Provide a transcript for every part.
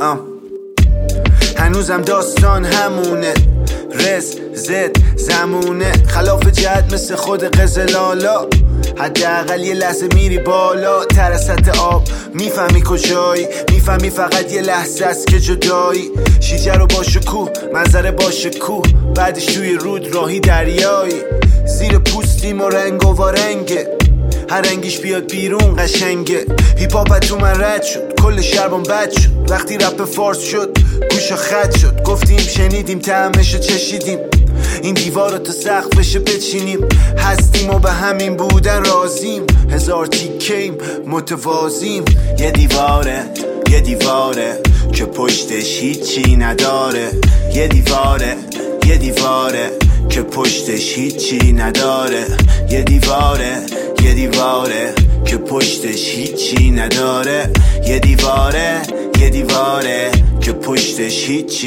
هنوزم داستان همونه، رز زد زمونه، خلاف جهت مثل خود قزلالا، حداقل یه لحظه میری بالا تر از سطح آب، میفهمی کجایی، میفهمی فقط یه لحظه است که جدایی، شیشه رو با شکوه، منظره با شکوه، بعدش توی رود راهی دریایی، زیر پوستیم و رنگ و وارنگه، هر رنگیش بیاد بیرون قشنگه، هیپ هاپ تو من رد شد، کل شربم بد شد، وقتی رپ فارس شد گوشا خط شد، گفتیم شنیدیم طعمشو چشیدیم، این دیوار رو تا سقفش بچینیم، هستیم و به همین بودن رازیم، هزار تیکیم متوازیم، یه دیواره یه دیواره که پشتش هیچی نداره، یه دیواره یه دیواره که پشتش هیچی نداره، یه دیواره یه دیواره که پشتش هیچی نداره، یه دیواره یه دیواره که پشتش هیچی.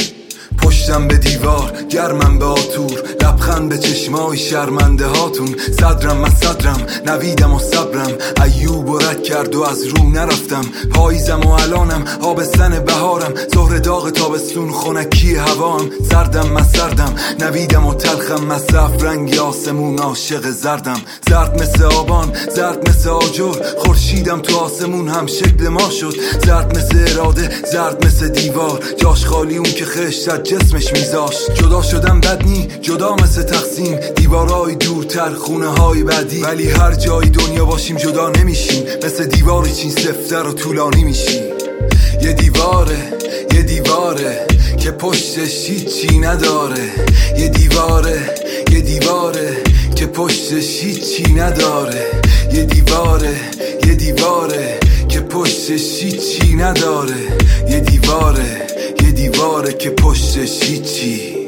پشتم به دیوار گرمم به آتور، لبخند به چشمای شرمنده هاتون، صدرم از صدرم نویدم و صبرم، ایوب و رد کرد و از رو نرفتم، پاییزم و الانم آبستن بهارم، ظهر داغ تابستون خنکی هوام، سردم از سردم نویدم و تلخم، مصرف رنگ آسمون عاشق زردم، زرد مثل آبان زرد مثل آجر، خورشیدم تو آسمون هم شکل ما شد، زرد مثل اراده زرد مثل دیوار، جاش خالی اون که خشت جسمش میذاشت، جدا شدم بد نی جدا مثل تقسیم، دیوارای دورتر خونه های بعدی، ولی هر جای دنیا باشیم جدا نمیشیم، مثل دیوار چین سفتر و طولانی میشیم، یه دیواره یه دیواره که پشتش هیچی نداره، یه دیواره یه دیواره که پشتش هیچی نداره، یه دیواره یه دیواره که پشتش هیچی نداره، یه دیواره یه دیواره که پشتش هیچی